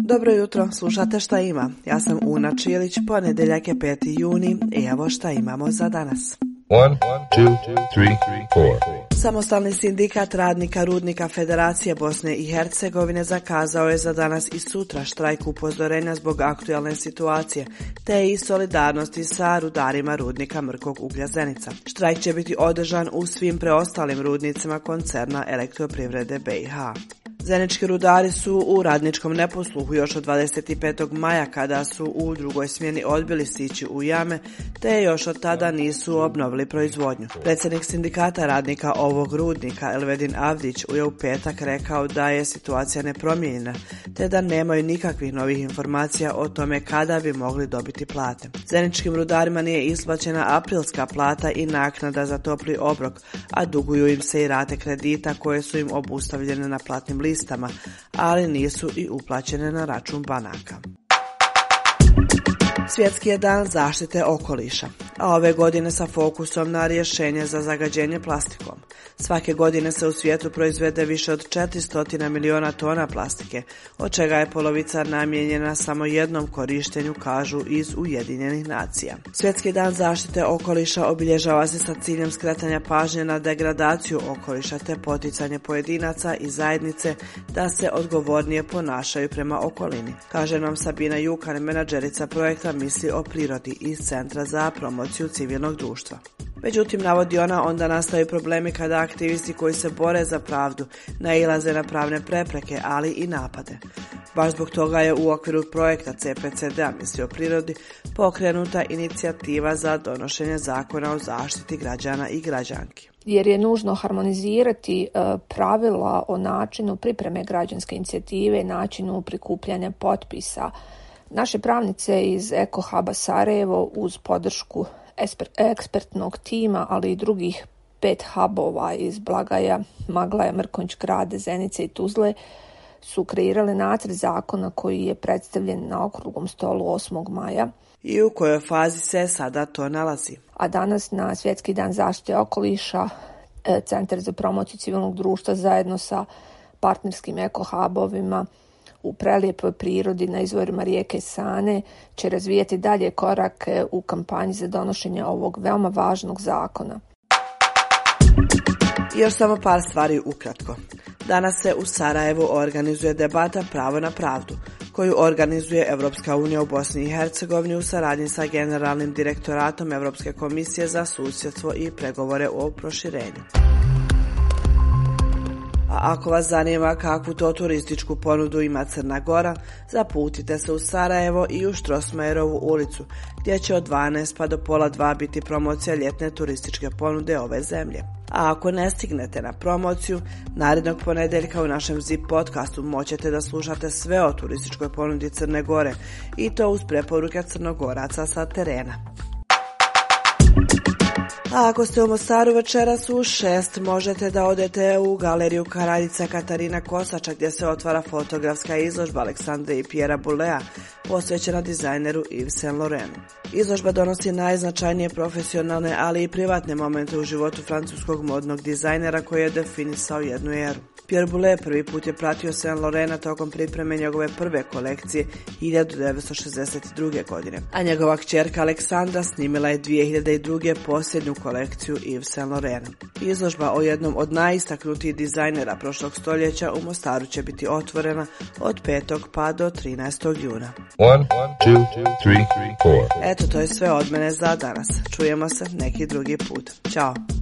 Dobro jutro, slušate Šta ima? Ja sam Una Čilić, ponedjeljak je 5. juni i evo šta imamo za danas. 1, 2, 3, 4. Samostalni sindikat radnika Rudnika Federacije Bosne i Hercegovine zakazao je za danas i sutra štrajk upozorenja zbog aktualne situacije, te i solidarnosti sa rudarima rudnika Mrkog uglja Zenica. Štrajk će biti održan u svim preostalim rudnicima koncerna Elektroprivrede BiH. Zenički rudari su u radničkom neposluhu još od 25. maja kada su u drugoj smjeni odbili sići u jame, te još od tada nisu obnovili proizvodnju. Predsjednik sindikata radnika ovog rudnika Elvedin Avdić je u petak rekao da je situacija nepromijenjena, te da nemaju nikakvih novih informacija o tome kada bi mogli dobiti plate. Zeničkim rudarima nije isplaćena aprilska plata i naknada za topli obrok, a duguju im se i rate kredita koje su im obustavljene na platnim listama, ali nisu i uplaćene na račun banaka. Svjetski je dan zaštite okoliša, a ove godine sa fokusom na rješenje za zagađenje plastikom. Svake godine se u svijetu proizvede više od 400 miliona tona plastike, od čega je polovica namijenjena samo jednom korištenju, kažu iz Ujedinjenih nacija. Svjetski dan zaštite okoliša obilježava se sa ciljem skretanja pažnje na degradaciju okoliša te poticanje pojedinaca i zajednice da se odgovornije ponašaju prema okolini, kaže nam Sabina Jukan, menadžerica projekta Misli o prirodi iz Centra za promociju civilnog društva. Međutim, navodi ona, onda nastaju problemi kada aktivisti koji se bore za pravdu nailaze na pravne prepreke, ali i napade. Baš zbog toga je u okviru projekta CPCD-a Misli o prirodi pokrenuta inicijativa za donošenje zakona o zaštiti građana i građanki. Jer je nužno harmonizirati pravila o načinu pripreme građanske inicijative, načinu prikupljanja potpisa. Naše pravnice iz Eko Huba Sarajevo uz podršku ekspertnog tima, ali i drugih 5 hubova iz Blagaja, Maglaja, Mrkonjić Grada, Zenice i Tuzle su kreirali nacrt zakona koji je predstavljen na okruglom stolu 8. maja. I u kojoj fazi se sada to nalazi? A danas na Svjetski dan zaštite okoliša Centar za promociju civilnog društva zajedno sa partnerskim Eko Hubovima u prelijepoj prirodi na izvorima rijeke Sane će razvijati dalje korake u kampanji za donošenje ovog veoma važnog zakona. Još samo par stvari ukratko. Danas se u Sarajevu organizuje debata Pravo na pravdu, koju organizuje Europska unija u Bosni i Hercegovini u saradnji sa Generalnim direktoratom Europske komisije za susjedstvo i pregovore o proširenju. A ako vas zanima kakvu to turističku ponudu ima Crna Gora, zaputite se u Sarajevo i u Štrosmajerovu ulicu, gdje će od 12 pa do pola 2 biti promocija ljetne turističke ponude ove zemlje. A ako ne stignete na promociju, narednog ponedjeljka u našem ZIP podcastu moćete da slušate sve o turističkoj ponudi Crne Gore i to uz preporuke Crnogoraca sa terena. A ako ste u Mostaru večeras u 6 možete da odete u galeriju Kraljica Katarina Kosača gdje se otvara fotografska izložba Aleksandre i Pierra Boulea posvećena dizajneru Yves Saint Laurentu. Izložba donosi najznačajnije profesionalne, ali i privatne momente u životu francuskog modnog dizajnera koji je definisao jednu eru. Pierre Boulez prvi put je pratio Saint Laurenta tokom pripreme njegove prve kolekcije 1962. godine, a njegova kćerka Aleksandra snimila je 2002. posljednju kolekciju Yves Saint Laurenta. Izložba o jednom od najistaknutijih dizajnera prošlog stoljeća u Mostaru će biti otvorena od 5. pa do 13. juna. 1, 2, 3, 4. Eto, to je sve od mene za danas. Čujemo se neki drugi put. Ćao!